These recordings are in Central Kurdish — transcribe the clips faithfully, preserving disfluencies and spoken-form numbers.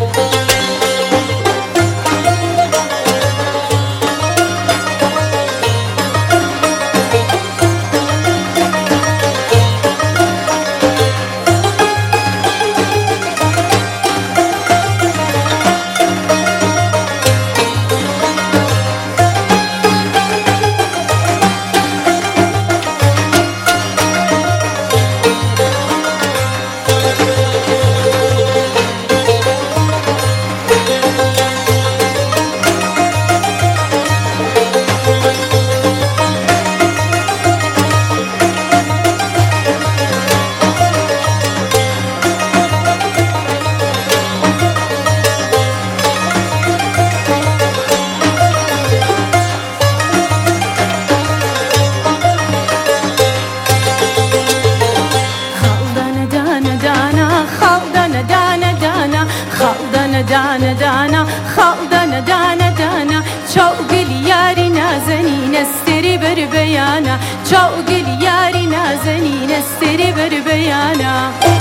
دانا دانا خال دانا دانا دانا چاوگل یاری نازنین استری بر بیانا چاوگل یاری نازنین استری بر بیانا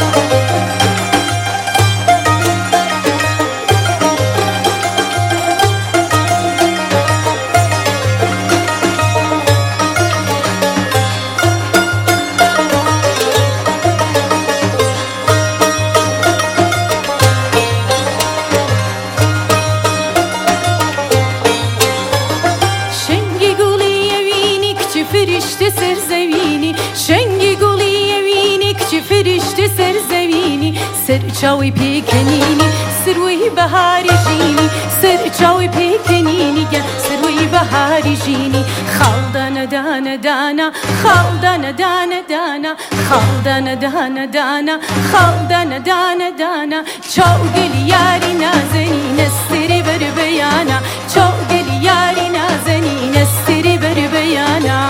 فرشته سرزوینی شنگی گولی وینی کچی فرشته سرزوینی سر چاوی پیکنینی سروی بهاری جینی سر چاوی پیکنینی گه سروی بهاری جینی خال دانا دانا دانا خال دانا دانا دانا خال دانا دانا دانا خال دانا دانا دانا چاوگل یاری نازنین استری بر بیانا چاوگل یاری نازنین استری بر بیانا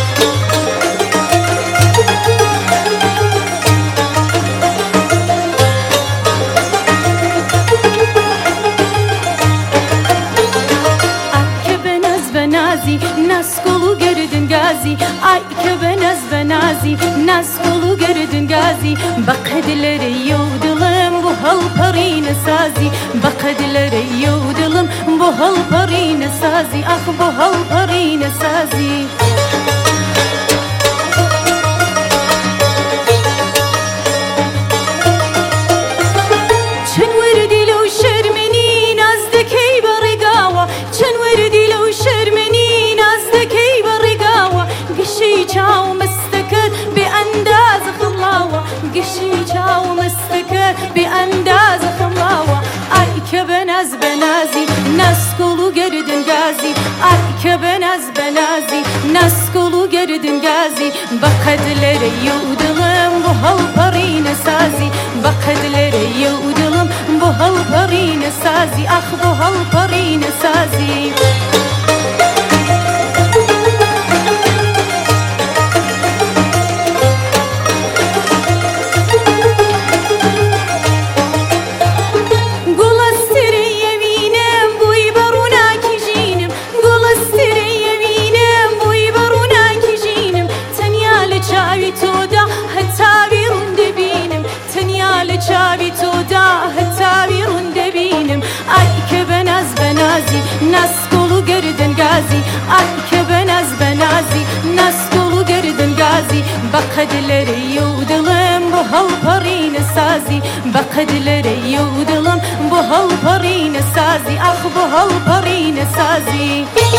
نسکولو گردن گازی ay که benaz benazi نسکولو گردن گازی بقدلر یودلم bu hal parine sazi بقدلر یودلم bu hal parine sazi ah bu hal parine sazi چاو مستكر بأنداز خلاوة قشي چاو مستكر بأنداز خلاوة أي كبناز بنازي نسكولو قردن غازي أي كبناز بنازي نسكولو قردن غازي بقدلر يودلم bu hal parine sazi بقدلر يودلم bu hal parine sazi ah bu hal parine sazi چاوی تو دا حتی بیرون دبینم ay که benaz benazi نسکولو گردن گازی ay که benaz benazi نسکولو گردن گازی بقدلر یودلم bu hal parine sazi بقدلر یودلم bu hal parine sazi ah bu hal parine sazi